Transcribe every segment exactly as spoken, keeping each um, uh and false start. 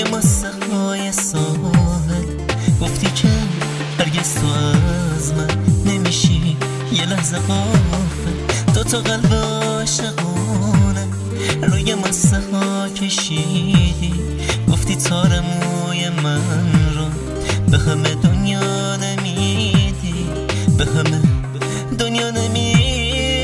روی ماسه های ساحل گفتی که هرگز تو از من نمیشی یه لحظه غافل. دو تا قلب عاشقونه روی ماسه ها کشیدی، گفتی تار موی من رو به همه دنیا نمیدی، به همه دنیا نمیدی.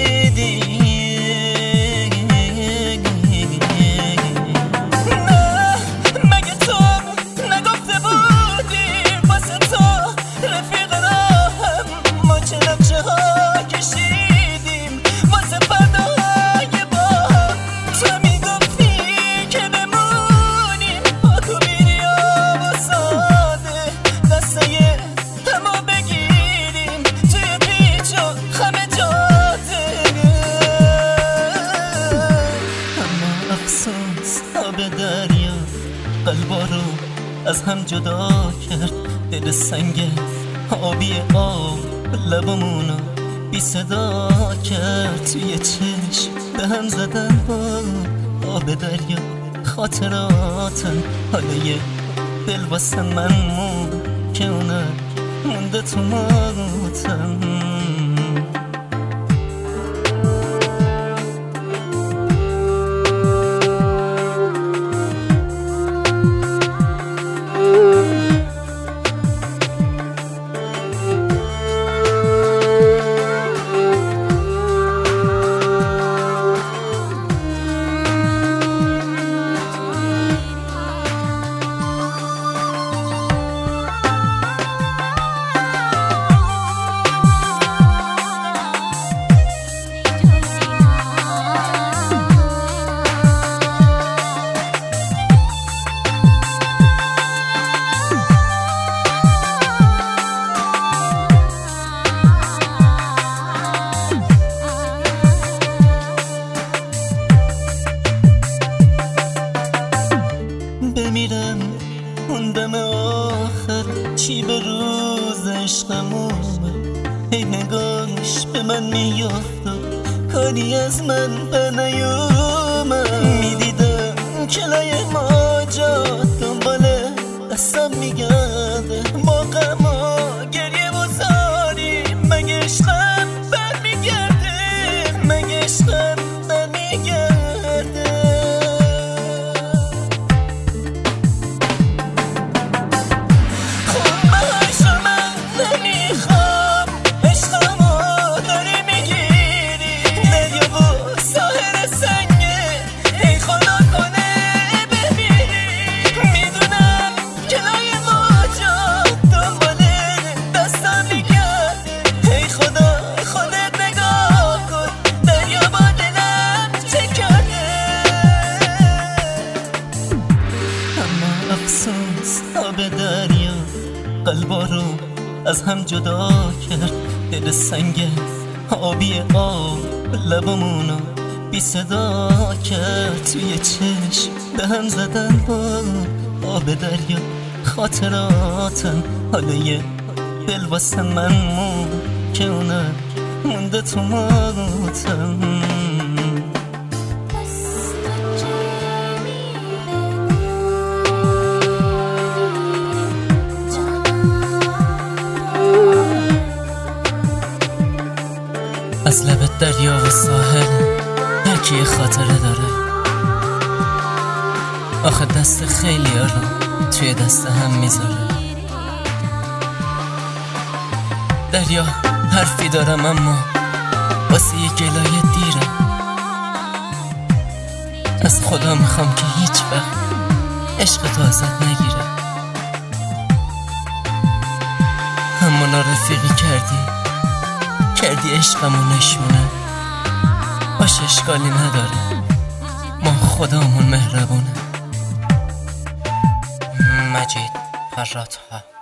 آب دریا قلبا رو از هم جدا کرد، دل سنگ آبی آب لبامونو بی صدا کرد. توی چشم به هم زدن با آب دریا خاطراتم، حالا یه دل واسه من مون که اونم مونده تو موتم. بمیرم اون دم آخر چی به روز عشقمونه، هی نگاهش به من میافت و کاری از من به نیومد. میدیدم کلای ماجا دنباله دستم میگرده، با غم و گریه و زاری مگه عشقم بر میگرده، مگه عشقم بر میگرده. آب دریا قلبا رو از هم جدا کرد، دل سنگ آبی آب لبامونو بی صدا کرد. توی چشم به هم زدن با آب دریا خاطراتم، حالا یه دل واسه من مون که اونم مونده تو موتم. از لب دریا و ساحل هر کی یه خاطره داره، آخه دست خیلی ها رو توی دست هم میذاره. دریا حرفی دارم اما واسه یه گلایه دیرم، از خدا میخوام که هیچ وقت عشق تو ازت نگیره. اما نارفیقی کردی کردی عشقمو نشونه، باشه اشکالی نداره، ما خدامون مهربونه. مجید فراتها.